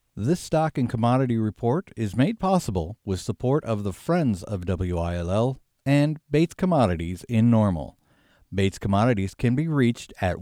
This stock and commodity report is made possible with support of the Friends of WILL and Bates Commodities in Normal. Bates Commodities can be reached at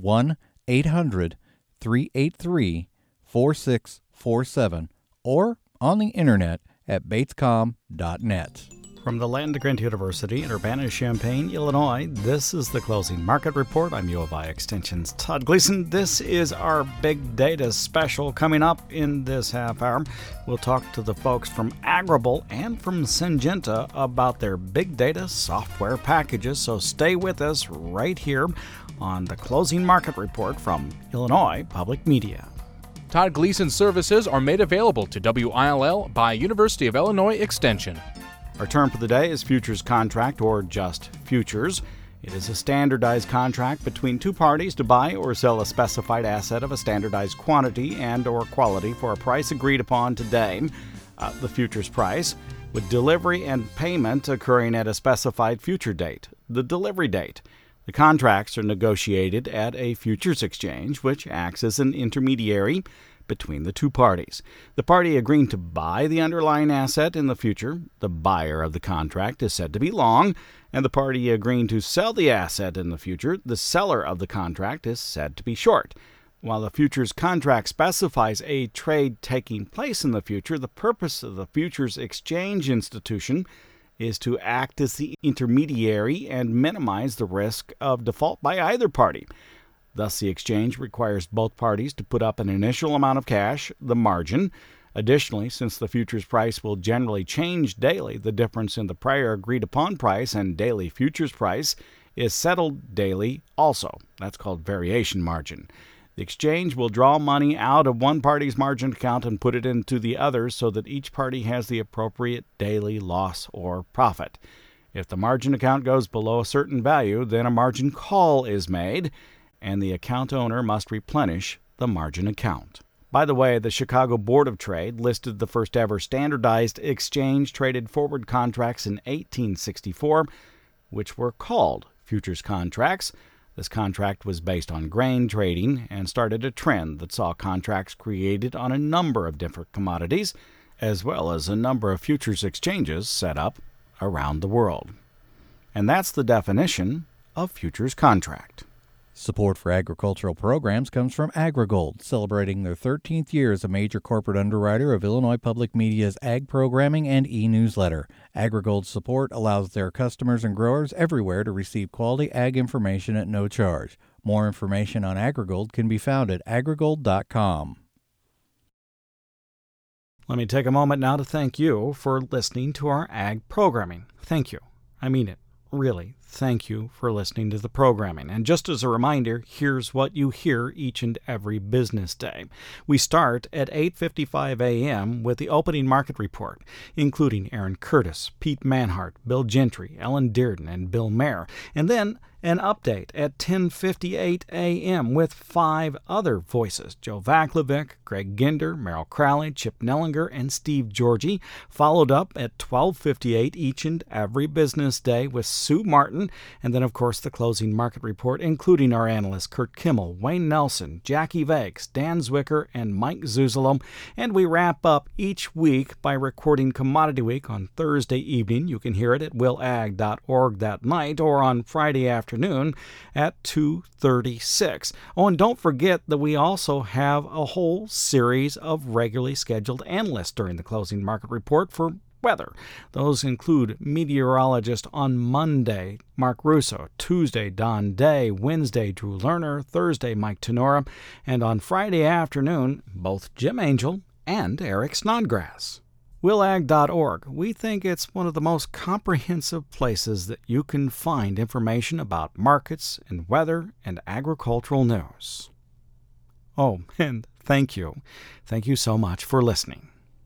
1-800-383-4647 or on the internet at batescom.net. From the Land-Grant University in Urbana-Champaign, Illinois, this is the Closing Market Report. I'm U of I Extension's Todd Gleason. This is our Big Data special coming up in this half hour. We'll talk to the folks from Agrible and from Syngenta about their big data software packages. So stay with us right here on the Closing Market Report from Illinois Public Media. Todd Gleason services are made available to WILL by University of Illinois Extension. Our term for the day is futures contract, or just futures. It is a standardized contract between two parties to buy or sell a specified asset of a standardized quantity and or quality for a price agreed upon today, the futures price, with delivery and payment occurring at a specified future date, the delivery date. The contracts are negotiated at a futures exchange, which acts as an intermediary between the two parties. The party agreeing to buy the underlying asset in the future, the buyer of the contract, is said to be long, and the party agreeing to sell the asset in the future, the seller of the contract, is said to be short. While the futures contract specifies a trade taking place in the future, the purpose of the futures exchange institution is to act as the intermediary and minimize the risk of default by either party. Thus, the exchange requires both parties to put up an initial amount of cash, the margin. Additionally, since the futures price will generally change daily, the difference in the prior agreed-upon price and daily futures price is settled daily also. That's called variation margin. The exchange will draw money out of one party's margin account and put it into the other so that each party has the appropriate daily loss or profit. If the margin account goes below a certain value, then a margin call is made, and the account owner must replenish the margin account. By the way, the Chicago Board of Trade listed the first ever standardized exchange-traded forward contracts in 1864, which were called futures contracts. This contract was based on grain trading and started a trend that saw contracts created on a number of different commodities, as well as a number of futures exchanges set up around the world. And that's the definition of futures contract. Support for agricultural programs comes from AgriGold, celebrating their 13th year as a major corporate underwriter of Illinois Public Media's ag programming and e-newsletter. AgriGold's support allows their customers and growers everywhere to receive quality ag information at no charge. More information on AgriGold can be found at agrigold.com. Let me take a moment now to thank you for listening to our ag programming. Thank you. I mean it. Really, thank you for listening to the programming. And just as a reminder, here's what you hear each and every business day. We start at 8:55 a.m. with the opening market report, including Aaron Curtis, Pete Manhart, Bill Gentry, Ellen Dearden, and Bill Mayer. And then an update at 10:58 a.m. with 5 other voices: Joe Vaklovic, Greg Ginder, Merrill Crowley, Chip Nellinger, and Steve Georgie, followed up at 12:58 each and every business day with Sue Martin, and then, of course, the closing market report, including our analysts Kurt Kimmel, Wayne Nelson, Jackie Vakes, Dan Zwicker, and Mike Zuzolo. And we wrap up each week by recording Commodity Week on Thursday evening. You can hear it at willag.org that night or on Friday afternoon at 2:36. Oh, and don't forget that we also have a whole series of regularly scheduled analysts during the closing market report for weather. Those include meteorologist on Monday, Mark Russo, Tuesday, Don Day, Wednesday, Drew Lerner, Thursday, Mike Tenora, and on Friday afternoon, both Jim Angel and Eric Snodgrass. willag.org. We think it's one of the most comprehensive places that you can find information about markets and weather and agricultural news. Oh, and thank you. Thank you so much for listening.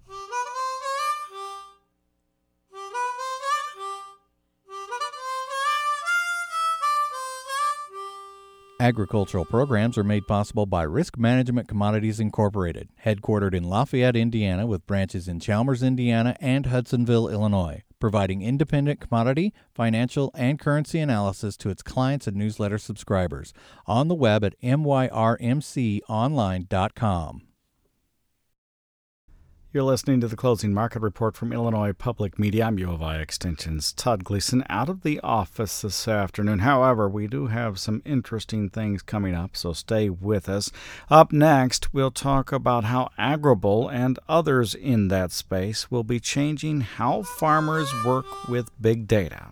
Agricultural programs are made possible by Risk Management Commodities Incorporated, headquartered in Lafayette, Indiana, with branches in Chalmers, Indiana, and Hudsonville, Illinois, providing independent commodity, financial, and currency analysis to its clients and newsletter subscribers. On the web at myrmconline.com. You're listening to the Closing Market Report from Illinois Public Media. I'm U of I Extension's Todd Gleason out of the office this afternoon. However, we do have some interesting things coming up, so stay with us. Up next, we'll talk about how Agrible and others in that space will be changing how farmers work with big data.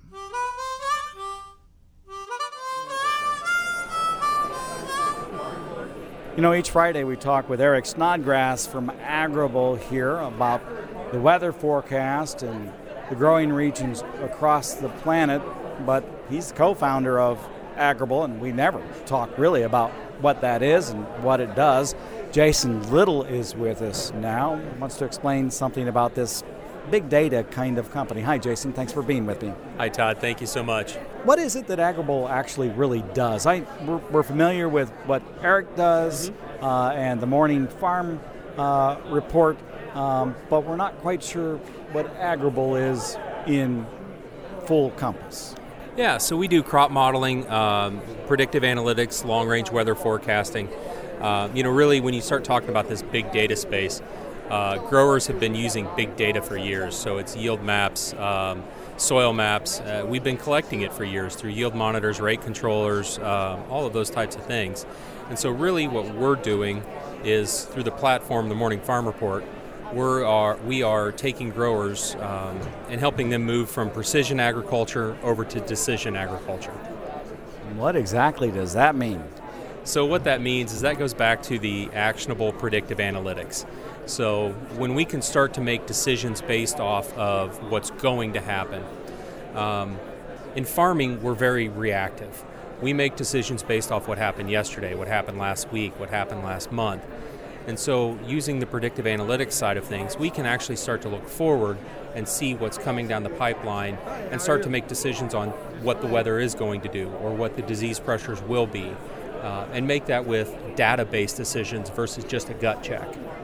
You know, each Friday we talk with Eric Snodgrass from Agrible here about the weather forecast and the growing regions across the planet, but he's the co-founder of Agrible, and we never talk really about what that is and what it does. Jason Little is with us now, wants to explain something about this big data kind of company. Hi, Jason. Thanks for being with me. Hi, Todd. Thank you so much. What is it that Agrible actually really does? We're familiar with what Eric does and the Morning Farm Report, but we're not quite sure what Agrible is in full compass. Yeah, so we do crop modeling, predictive analytics, long-range weather forecasting. Really, when you start talking about this big data space, growers have been using big data for years, so it's yield maps, soil maps. We've been collecting it for years through yield monitors, rate controllers, all of those types of things. And so really what we're doing is through the platform, the Morning Farm Report, we are taking growers and helping them move from precision agriculture over to decision agriculture. What exactly does that mean? So what that means is that goes back to the actionable predictive analytics. So when we can start to make decisions based off of what's going to happen. In farming, we're very reactive. We make decisions based off what happened yesterday, what happened last week, what happened last month. And so using the predictive analytics side of things, we can actually start to look forward and see what's coming down the pipeline and start to make decisions on what the weather is going to do or what the disease pressures will be, and make that with data-based decisions versus just a gut check.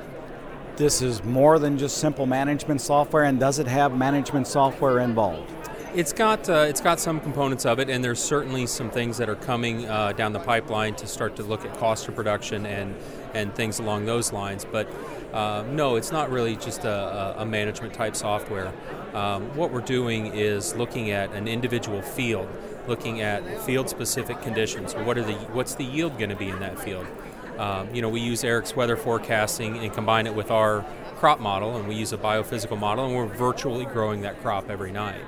This is more than just simple management software, and does it have management software involved? It's got some components of it, and there's certainly some things that are coming down the pipeline to start to look at cost of production and things along those lines. But no, it's not really just a management type software. What we're doing is looking at an individual field, looking at field-specific conditions. What's the yield going to be in that field? We use Eric's weather forecasting and combine it with our crop model, and we use a biophysical model, and we're virtually growing that crop every night.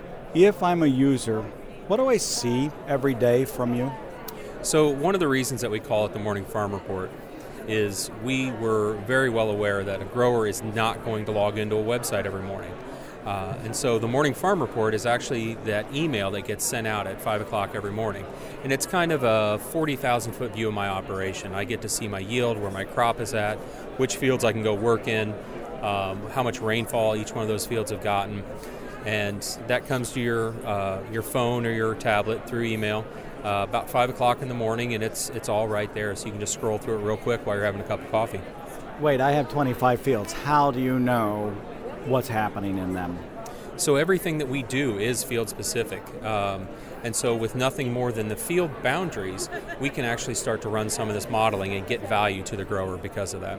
If I'm a user, what do I see every day from you? So one of the reasons that we call it the Morning Farm Report is we were very well aware that a grower is not going to log into a website every morning. And so the Morning Farm Report is actually that email that gets sent out at 5 o'clock every morning. And it's kind of a 40,000-foot view of my operation. I get to see my yield, where my crop is at, which fields I can go work in, how much rainfall each one of those fields have gotten. And that comes to your phone or your tablet through email about 5 o'clock in the morning, and it's all right there. So you can just scroll through it real quick while you're having a cup of coffee. Wait, I have 25 fields. How do you know what's happening in them? So everything that we do is field specific. And so with nothing more than the field boundaries, we can actually start to run some of this modeling and get value to the grower because of that.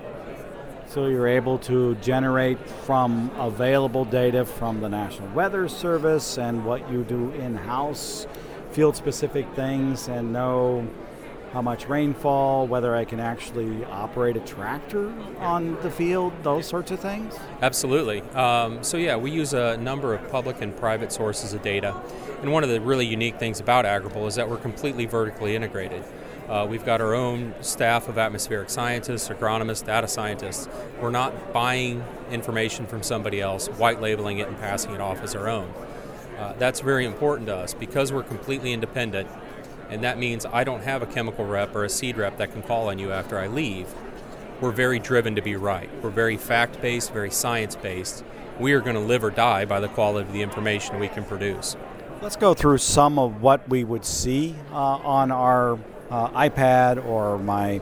So you're able to generate from available data from the National Weather Service and what you do in-house, field-specific things, and know how much rainfall, whether I can actually operate a tractor on the field, those sorts of things? Absolutely. We use a number of public and private sources of data. And one of the really unique things about Agrible is that we're completely vertically integrated. We've got our own staff of atmospheric scientists, agronomists, data scientists. We're not buying information from somebody else, white labeling it and passing it off as our own. That's very important to us because we're completely independent, and that means I don't have a chemical rep or a seed rep that can call on you after I leave. We're very driven to be right. We're very fact-based, very science-based. We are going to live or die by the quality of the information we can produce. Let's go through some of what we would see on our iPad or my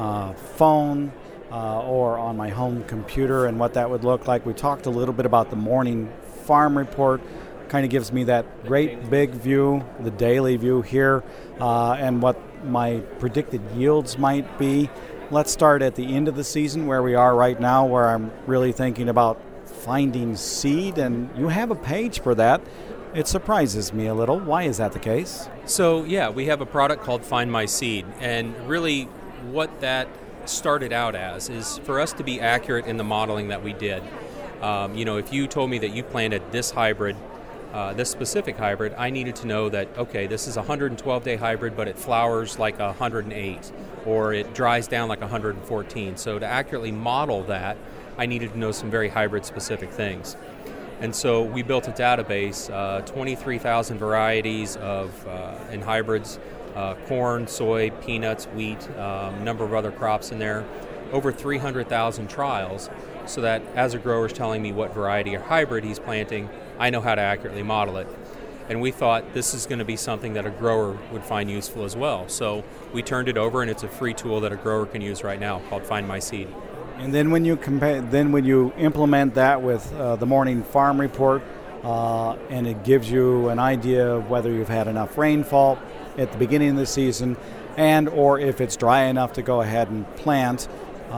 phone or on my home computer and what that would look like. We talked a little bit about the Morning Farm Report. Kind of gives me that great big view, the daily view here, and what my predicted yields might be. let's start at the end of the season where we are right now, where I'm really thinking about finding seed, and you have a page for that. It surprises me a little. Why is that the case? So yeah, we have a product called Find My Seed, and really what that started out as is for us to be accurate in the modeling that we did. If you told me that you planted this hybrid, this specific hybrid, I needed to know that, okay, this is a 112-day hybrid, but it flowers like 108, or it dries down like 114. So to accurately model that, I needed to know some very hybrid-specific things. And so we built a database, 23,000 varieties in hybrids, corn, soy, peanuts, wheat, a number of other crops in there, over 300,000 trials, so that as a grower's telling me what variety or hybrid he's planting, I know how to accurately model it. And we thought this is going to be something that a grower would find useful as well. So we turned it over, and it's a free tool that a grower can use right now called Find My Seed. And then when you implement that with the morning farm report, and it gives you an idea of whether you've had enough rainfall at the beginning of the season, and or if it's dry enough to go ahead and plant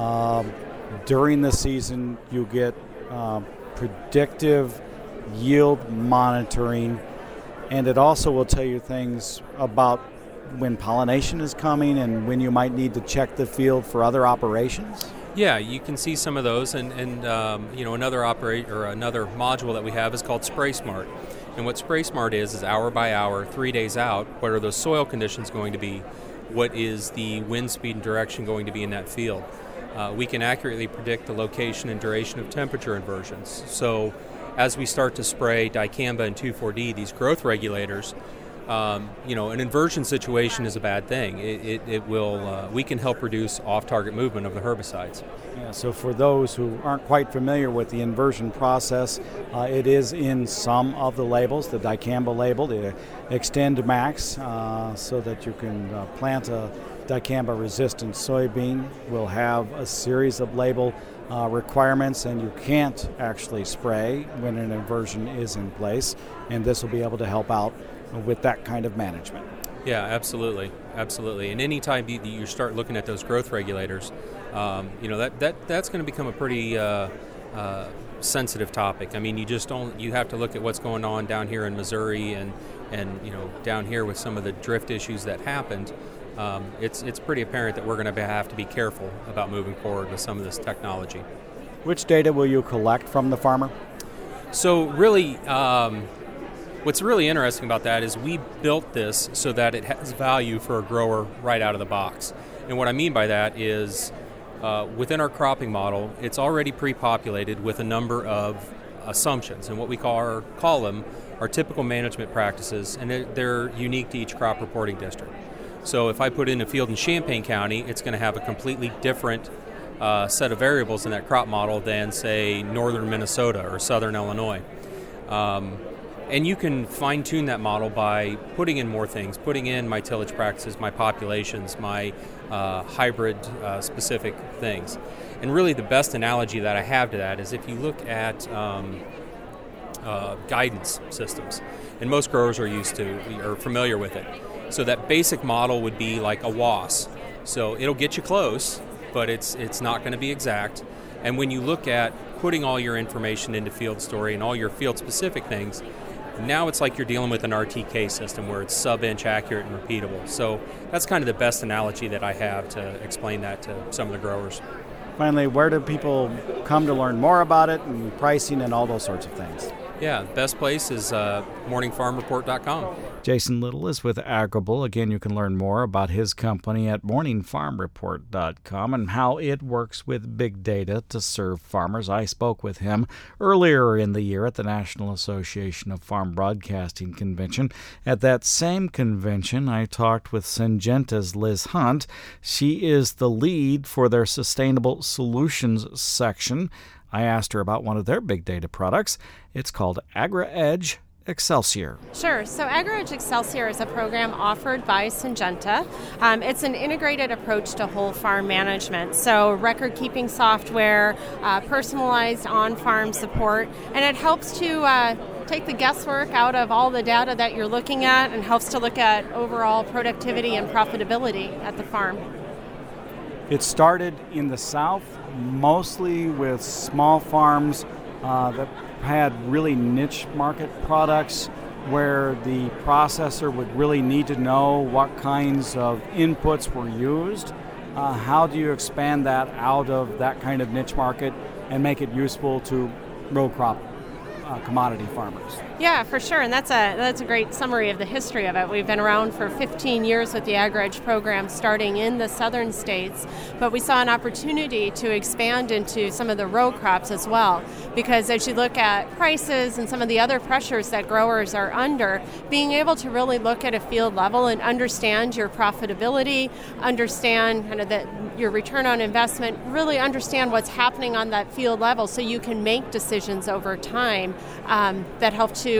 during the season, you get predictive yield monitoring, and it also will tell you things about when pollination is coming and when you might need to check the field for other operations. Yeah, you can see some of those, and another module that we have is called Spray Smart. And what Spray Smart is hour by hour, 3 days out, what are those soil conditions going to be? What is the wind speed and direction going to be in that field? We can accurately predict the location and duration of temperature inversions. So as we start to spray dicamba and 2,4-D, these growth regulators, an inversion situation is a bad thing. We can help reduce off-target movement of the herbicides. Yeah, so for those who aren't quite familiar with the inversion process, it is in some of the labels, the dicamba label, the Extend Max, so that you can plant a dicamba-resistant soybean. Will have a series of label requirements, and you can't actually spray when an inversion is in place, and this will be able to help out with that kind of management. Yeah, absolutely. And any time you start looking at those growth regulators, that's going to become a pretty sensitive topic. I mean, you have to look at what's going on down here in Missouri and down here with some of the drift issues that happened. It's pretty apparent that we're going to have to be careful about moving forward with some of this technology. Which data will you collect from the farmer? So really, what's really interesting about that is we built this so that it has value for a grower right out of the box. And what I mean by that is within our cropping model, it's already pre-populated with a number of assumptions. And what we call them are typical management practices, and they're unique to each crop reporting district. So if I put in a field in Champaign County, it's going to have a completely different set of variables in that crop model than, say, northern Minnesota or southern Illinois. And you can fine-tune that model by putting in more things, putting in my tillage practices, my populations, my hybrid-specific things. And really the best analogy that I have to that is if you look at guidance systems, and most growers are familiar with it. So that basic model would be like a WAS. So it'll get you close, but it's not going to be exact. And when you look at putting all your information into Field Story and all your field-specific things, now it's like you're dealing with an RTK system where it's sub-inch accurate and repeatable. So that's kind of the best analogy that I have to explain that to some of the growers. Finally, where do people come to learn more about it and pricing and all those sorts of things? Yeah, the best place is morningfarmreport.com. Jason Little is with Agrible. Again, you can learn more about his company at morningfarmreport.com and how it works with big data to serve farmers. I spoke with him earlier in the year at the National Association of Farm Broadcasting Convention. At that same convention, I talked with Syngenta's Liz Hunt. She is the lead for their Sustainable Solutions section. I asked her about one of their big data products. It's called AgriEdge Excelsior. Sure. So AgriEdge Excelsior is a program offered by Syngenta. It's an integrated approach to whole farm management. So record-keeping software, personalized on-farm support, and it helps to take the guesswork out of all the data that you're looking at and helps to look at overall productivity and profitability at the farm. It started in the South, mostly with small farms that had really niche market products where the processor would really need to know what kinds of inputs were used. How do you expand that out of that kind of niche market and make it useful to row crop commodity farmers? Yeah, for sure, and that's a great summary of the history of it. We've been around for 15 years with the AgriEdge program, starting in the southern states, but we saw an opportunity to expand into some of the row crops as well, because as you look at prices and some of the other pressures that growers are under, being able to really look at a field level and understand your profitability, understand kind of your return on investment, really understand what's happening on that field level so you can make decisions over time that help to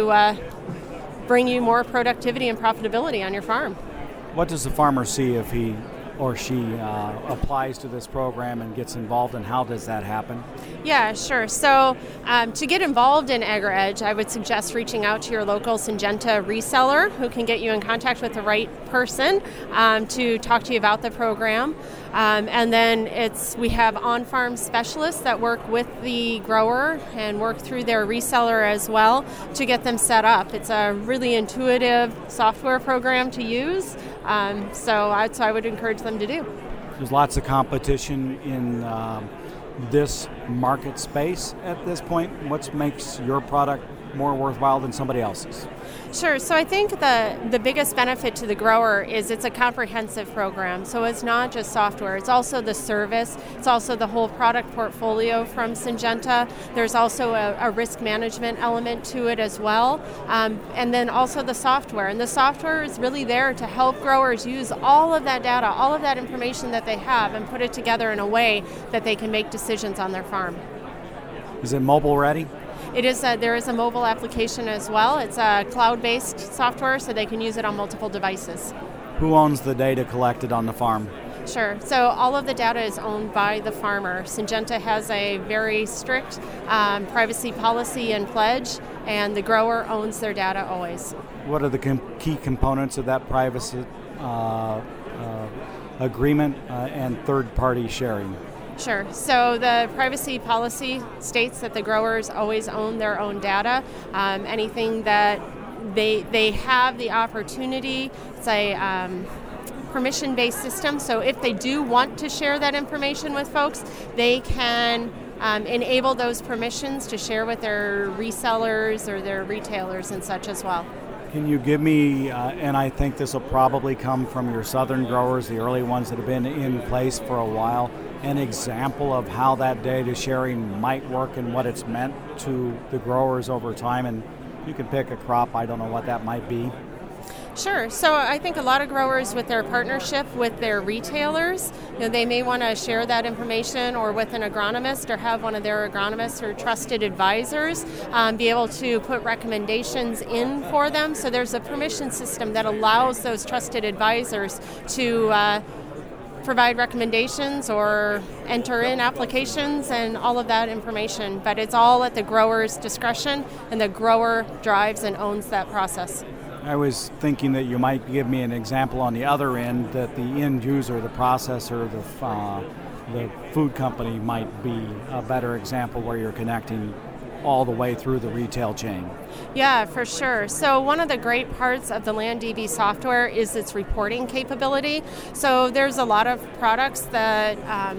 bring you more productivity and profitability on your farm. What does the farmer see if he or she applies to this program and gets involved, and how does that happen? Yeah, sure. So to get involved in AgriEdge, I would suggest reaching out to your local Syngenta reseller who can get you in contact with the right person to talk to you about the program. And then we have on-farm specialists that work with the grower and work through their reseller as well to get them set up. It's a really intuitive software program to use, so I would encourage them to do. There's lots of competition in this market space at this point. What makes your product more worthwhile than somebody else's? Sure. So I think the biggest benefit to the grower is it's a comprehensive program. So it's not just software. It's also the service. It's also the whole product portfolio from Syngenta. There's also a risk management element to it as well. And then also the software. And the software is really there to help growers use all of that data, all of that information that they have, and put it together in a way that they can make decisions on their farm. Is it mobile ready? It is. There is a mobile application as well. It's a cloud-based software, so they can use it on multiple devices. Who owns the data collected on the farm? Sure. So all of the data is owned by the farmer. Syngenta has a very strict privacy policy and pledge, and the grower owns their data always. What are the key components of that privacy agreement and third-party sharing? Sure. So the privacy policy states that the growers always own their own data. Anything that they have the opportunity, it's a permission-based system, so if they do want to share that information with folks, they can enable those permissions to share with their resellers or their retailers and such as well. Can you give me, and I think this will probably come from your southern growers, the early ones that have been in place for a while, an example of how that data sharing might work and what it's meant to the growers over time? And you can pick a crop, I don't know what that might be. Sure. So I think a lot of growers with their partnership with their retailers, they may want to share that information or with an agronomist or have one of their agronomists or trusted advisors be able to put recommendations in for them. So there's a permission system that allows those trusted advisors to provide recommendations or enter in applications and all of that information. But it's all at the grower's discretion, and the grower drives and owns that process. I was thinking that you might give me an example on the other end, that the end user, the processor, the food company might be a better example where you're connecting all the way through the retail chain. Yeah, for sure. So one of the great parts of the LandDB software is its reporting capability. So there's a lot of products that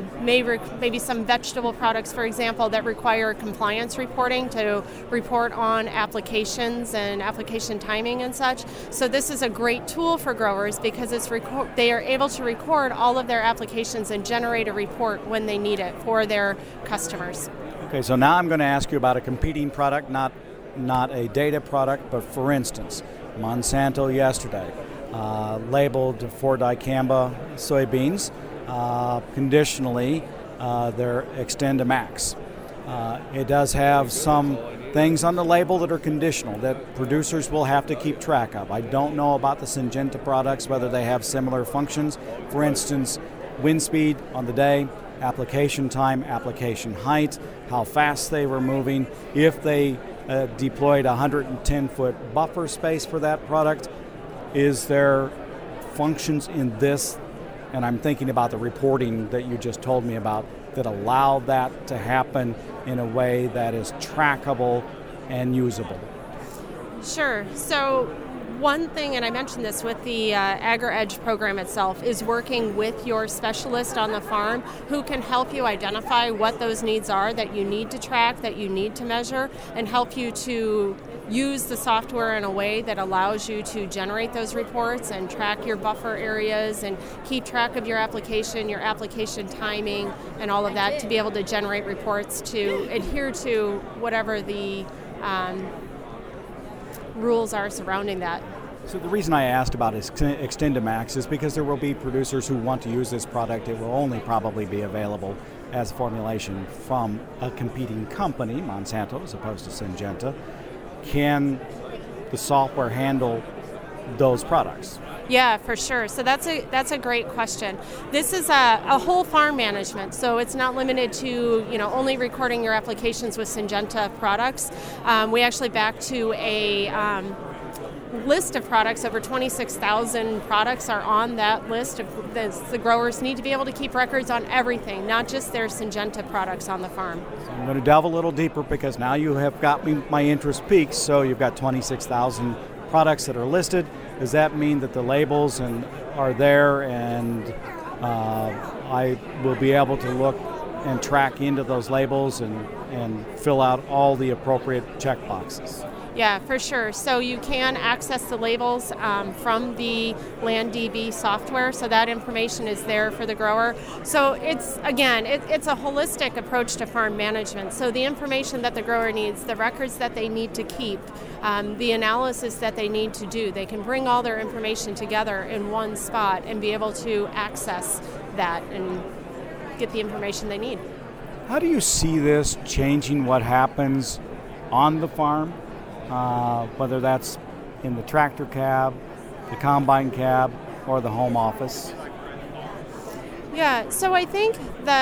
maybe some vegetable products, for example, that require compliance reporting to report on applications and application timing and such. So this is a great tool for growers because they are able to record all of their applications and generate a report when they need it for their customers. Okay, so now I'm going to ask you about a competing product, not a data product, but for instance, Monsanto yesterday labeled for dicamba soybeans conditionally their XtendiMax. It does have some things on the label that are conditional that producers will have to keep track of. I don't know about the Syngenta products, whether they have similar functions. For instance, wind speed on the day, application time, application height, how fast they were moving, if they deployed a 110-foot buffer space for that product. Is there functions in this and I'm thinking about the reporting that you just told me about that allow that to happen in a way that is trackable and usable? Sure. So one thing, and I mentioned this with the AgriEdge program itself, is working with your specialist on the farm who can help you identify what those needs are that you need to track, that you need to measure, and help you to use the software in a way that allows you to generate those reports and track your buffer areas and keep track of your application timing, and all of that to be able to generate reports to adhere to whatever the rules are surrounding that. So the reason I asked about XtendiMax is because there will be producers who want to use this product. It will only probably be available as a formulation from a competing company, Monsanto, as opposed to Syngenta. Can the software handle those products? Yeah, for sure. So that's a great question. This is a whole farm management, so it's not limited to only recording your applications with Syngenta products. We actually back to a list of products. Over 26,000 products are on that list. The growers need to be able to keep records on everything, not just their Syngenta products on the farm. So I'm going to delve a little deeper because now you have got my interest peaked. So you've got 26,000 products that are listed. Does that mean that the labels are there and I will be able to look and track into those labels and fill out all the appropriate check boxes? Yeah, for sure. So you can access the labels from the LandDB software, so that information is there for the grower. So it's a holistic approach to farm management. So the information that the grower needs, the records that they need to keep, the analysis that they need to do, they can bring all their information together in one spot and be able to access that and get the information they need. How do you see this changing what happens on the farm? Whether that's in the tractor cab, the combine cab, or the home office? Yeah, so I think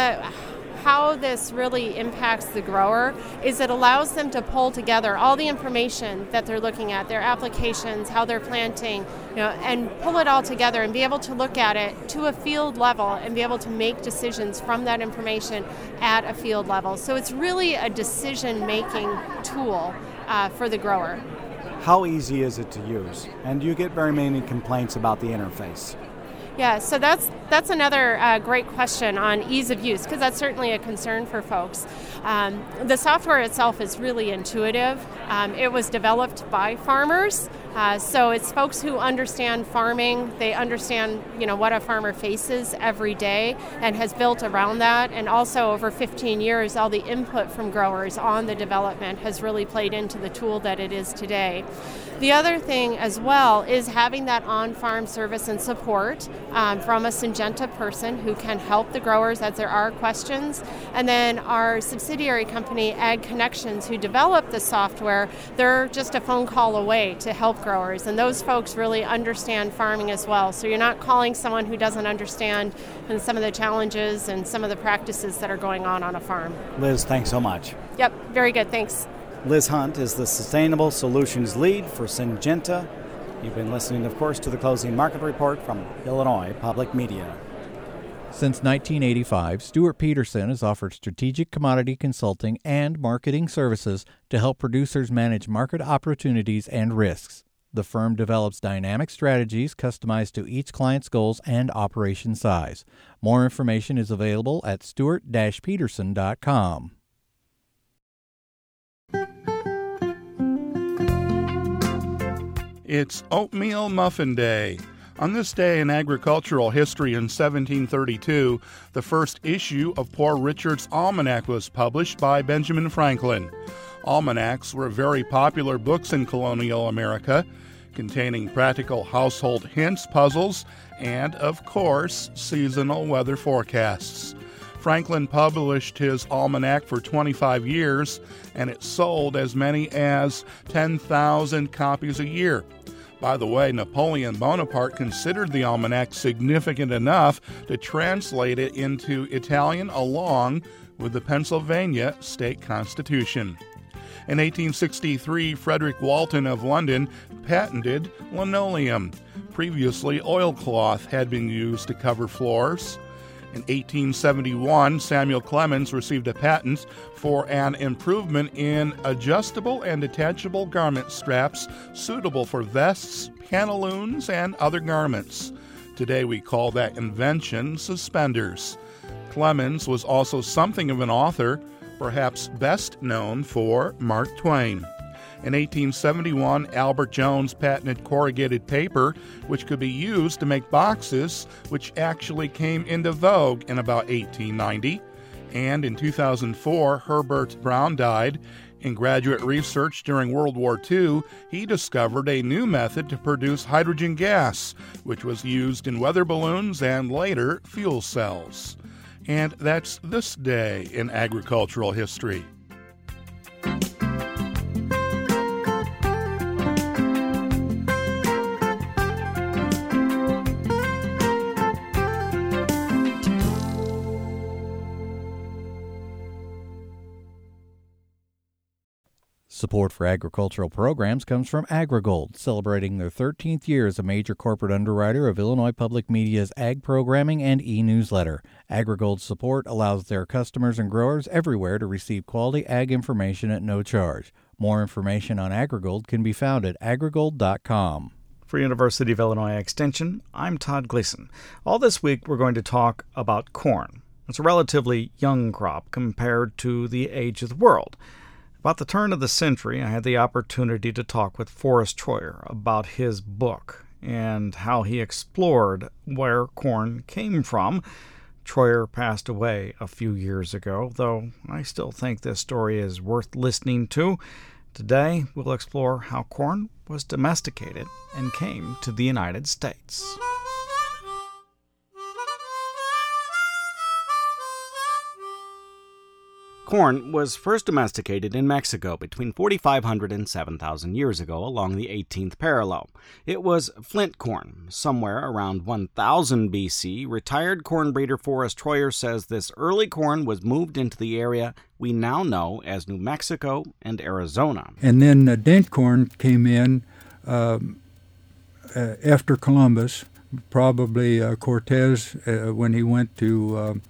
how this really impacts the grower is it allows them to pull together all the information that they're looking at, their applications, how they're planting, and pull it all together and be able to look at it to a field level and be able to make decisions from that information at a field level. So it's really a decision-making tool for the grower. How easy is it to use? And do you get very many complaints about the interface? Yeah, so that's another great question on ease of use, because that's certainly a concern for folks. The software itself is really intuitive. It was developed by farmers, so it's folks who understand farming. They understand, what a farmer faces every day and has built around that. And also over 15 years, all the input from growers on the development has really played into the tool that it is today. The other thing as well is having that on-farm service and support from a Syngenta person who can help the growers as there are questions. And then our subsidiary company, Ag Connections, who developed the software, they're just a phone call away to help growers. And those folks really understand farming as well. So you're not calling someone who doesn't understand some of the challenges and some of the practices that are going on a farm. Liz, thanks so much. Yep, very good, thanks. Liz Hunt is the Sustainable Solutions Lead for Syngenta. You've been listening, of course, to the Closing Market Report from Illinois Public Media. Since 1985, Stuart Peterson has offered strategic commodity consulting and marketing services to help producers manage market opportunities and risks. The firm develops dynamic strategies customized to each client's goals and operation size. More information is available at stuart-peterson.com. It's Oatmeal Muffin Day. On this day in agricultural history in 1732, the first issue of Poor Richard's Almanac was published by Benjamin Franklin. Almanacs were very popular books in colonial America, containing practical household hints, puzzles, and, of course, seasonal weather forecasts. Franklin published his almanac for 25 years, and it sold as many as 10,000 copies a year. By the way, Napoleon Bonaparte considered the almanac significant enough to translate it into Italian along with the Pennsylvania state constitution. In 1863, Frederick Walton of London patented linoleum. Previously, oilcloth had been used to cover floors. In 1871, Samuel Clemens received a patent for an improvement in adjustable and detachable garment straps suitable for vests, pantaloons, and other garments. Today we call that invention suspenders. Clemens was also something of an author, perhaps best known for Mark Twain. In 1871, Albert Jones patented corrugated paper, which could be used to make boxes, which actually came into vogue in about 1890. And in 2004, Herbert Brown died. In graduate research during World War II, he discovered a new method to produce hydrogen gas, which was used in weather balloons and later fuel cells. And that's this day in agricultural history. Support for agricultural programs comes from AgriGold, celebrating their 13th year as a major corporate underwriter of Illinois Public Media's ag programming and e-newsletter. AgriGold's support allows their customers and growers everywhere to receive quality ag information at no charge. More information on AgriGold can be found at agrigold.com. For University of Illinois Extension, I'm Todd Gleason. All this week we're going to talk about corn. It's a relatively young crop compared to the age of the world. About the turn of the century, I had the opportunity to talk with Forrest Troyer about his book and how he explored where corn came from. Troyer passed away a few years ago, though I still think this story is worth listening to. Today, we'll explore how corn was domesticated and came to the United States. Corn was first domesticated in Mexico between 4,500 and 7,000 years ago along the 18th parallel. It was flint corn. Somewhere around 1000 BC, retired corn breeder Forrest Troyer says this early corn was moved into the area we now know as New Mexico and Arizona. And then dent corn came in after Columbus, probably Cortez when he went to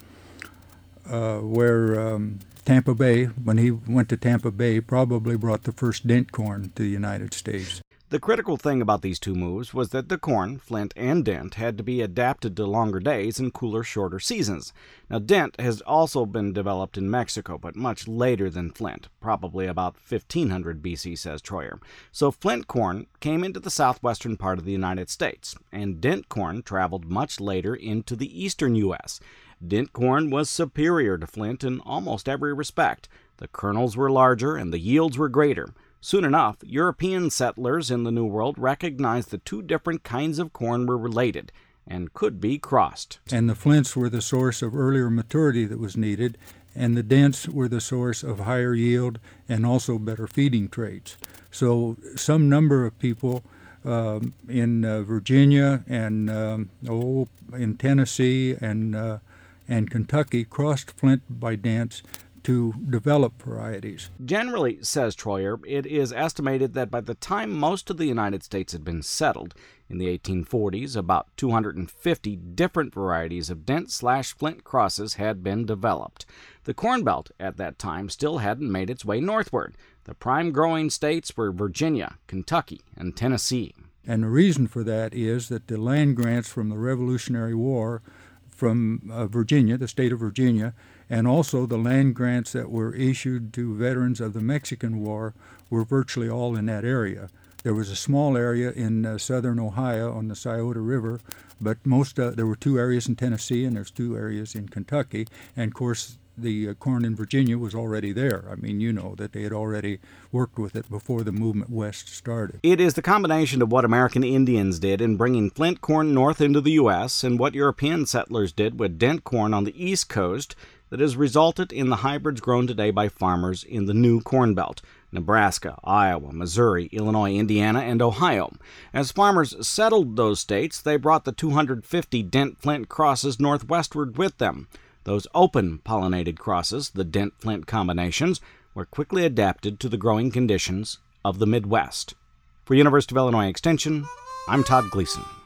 Tampa Bay, when he went to Tampa Bay, probably brought the first dent corn to the United States. The critical thing about these two moves was that the corn, flint and dent, had to be adapted to longer days and cooler, shorter seasons. Now, dent has also been developed in Mexico, but much later than flint, probably about 1500 BC, says Troyer. So flint corn came into the southwestern part of the United States, and dent corn traveled much later into the eastern U.S. Dent corn was superior to flint in almost every respect. The kernels were larger and the yields were greater. Soon enough, European settlers in the New World recognized the two different kinds of corn were related and could be crossed. And the flints were the source of earlier maturity that was needed, and the dents were the source of higher yield and also better feeding traits. So some number of people in Virginia and in Tennessee and Kentucky crossed flint by dents to develop varieties. Generally, says Troyer, it is estimated that by the time most of the United States had been settled, in the 1840s, about 250 different varieties of dent/flint crosses had been developed. The Corn Belt at that time still hadn't made its way northward. The prime growing states were Virginia, Kentucky, and Tennessee. And the reason for that is that the land grants from the Revolutionary War from Virginia, the state of Virginia, and also the land grants that were issued to veterans of the Mexican War were virtually all in that area. There was a small area in southern Ohio on the Scioto River, but there were two areas in Tennessee and there's two areas in Kentucky, and of course the corn in Virginia was already there. I mean, you know that they had already worked with it before the movement west started. It is the combination of what American Indians did in bringing flint corn north into the U.S. and what European settlers did with dent corn on the East Coast that has resulted in the hybrids grown today by farmers in the new Corn Belt: Nebraska, Iowa, Missouri, Illinois, Indiana, and Ohio. As farmers settled those states, they brought the 250 dent-flint crosses northwestward with them. Those open-pollinated crosses, the dent-flint combinations, were quickly adapted to the growing conditions of the Midwest. For University of Illinois Extension, I'm Todd Gleason.